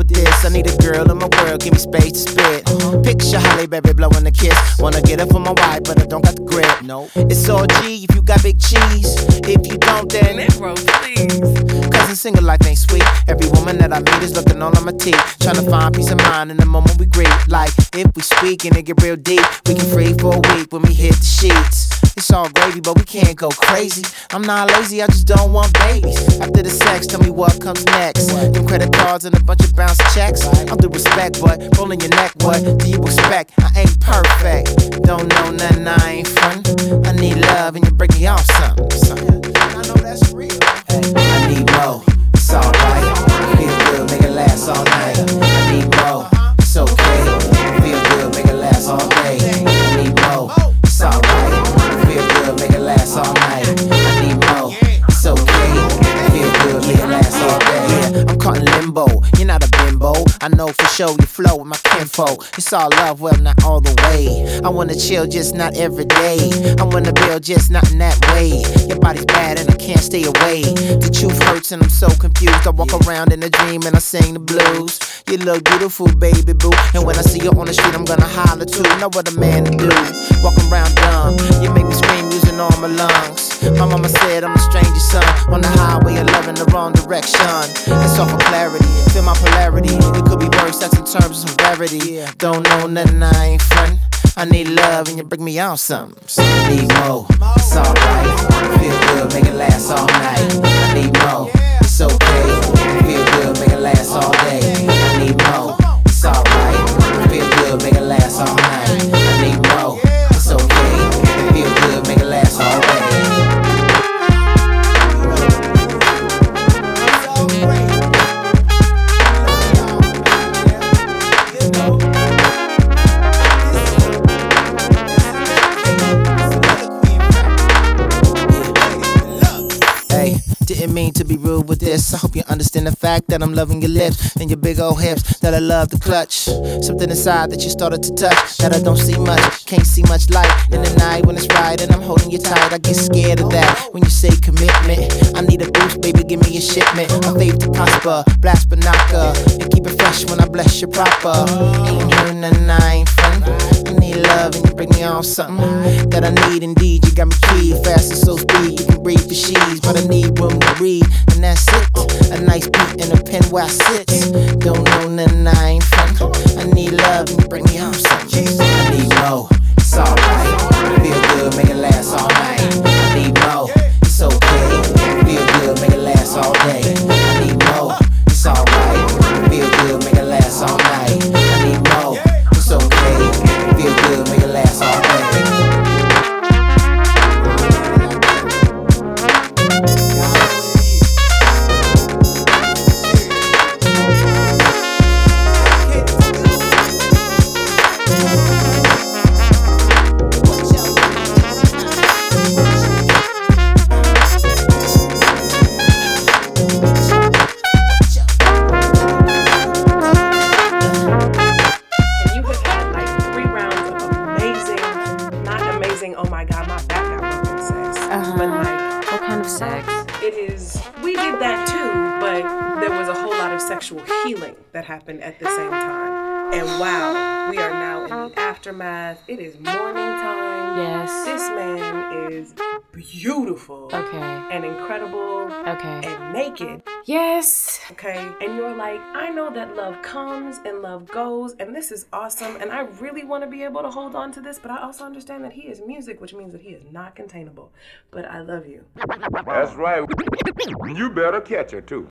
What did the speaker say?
with this. I need a girl in my world, give me space to spit. Picture Holly Berry blowing a kiss. Wanna get up for my wife, but I don't got the grip. No, it's all G if you got big cheese. If you don't, then Negro, please. Cousin single life ain't sweet. Every woman that I meet is looking all on my teeth, tryna find peace of mind in the moment we greet. Like if we speak and it get real deep, we can free for a week when we hit the sheets. It's all gravy, but we can't go crazy. I'm not lazy, I just don't want babies. After the sex, tell me what comes next. Them credit cards and a bunch of bounce checks. I'm through respect, but rolling your neck, what do you expect? I ain't perfect, don't know nothing, I ain't fun. I need love and you break me off something. I know that's real. I need more, it's alright. Feel good, make it last all night. I need more, it's okay. Feel good, make it last all day. I need more, it's alright. Feel good, make it last all night. I need more, it's okay. Feel good, make it last all day. Yeah, I'm caught in limbo, you're not a bimbo. I know for sure you flow with my kinfolk. It's all love, well, not all the way. I wanna chill, just not every day. I wanna build, just not in that way. Your body's bad and I can't stay away. The truth hurts and I'm so confused. I walk around in a dream and I sing the blues. You look beautiful, baby boo. And when I see you on the street, I'm gonna holler too. Know what a man to do. Walking around dumb, you make me scream using all my lungs. My mama said I'm a stranger's son. On the highway of love in the wrong direction. It's all for clarity, feel my polarity. It could be worse, that's in terms of severity. Don't know nothing, I ain't frontin'. I need love and you bring me on something. So I need more, it's alright. Feel good, make it last all night. I need more, it's okay. Feel good, make it last all day. I need more, it's alright. Feel good, make it last all night. I need more, it's okay. Feel good, make it last all day. Didn't mean to be rude with this. I hope you understand the fact that I'm loving your lips and your big old hips that I love to clutch. Something inside that you started to touch that I don't see much, can't see much light in the night when it's right and I'm holding you tight. I get scared of that when you say commitment. I need a boost, baby, give me a shipment. My faith to prosper, blast Banaka, and keep it fresh when I bless you proper. Ain't heard nothing, I ain't fun. I need love and you bring me on something that I need indeed. You got me keyed, fast and so speed. You can breathe for she's, but I need room to read, and that's it. A nice beat in a pen where I sit. Don't know nothing, I ain't fun. I need love and you bring me on something. I need more, it's alright. Feel good, make it last all night. I need more, it's okay. Feel good, make it last all day. I need more, it's alright. Feel good, make it last all night. I need more, it's okay. Feel good, make it last all day. Sexual healing that happened at the same time. And wow, we are now in the aftermath. It is morning time. Yes. This man is beautiful. Okay. And incredible. Okay. And naked. Yes. Okay. And you're like, I know that love comes and love goes, and this is awesome, and I really want to be able to hold on to this, but I also understand that he is music, which means that he is not containable. But I love you. That's right. You better catch her, too.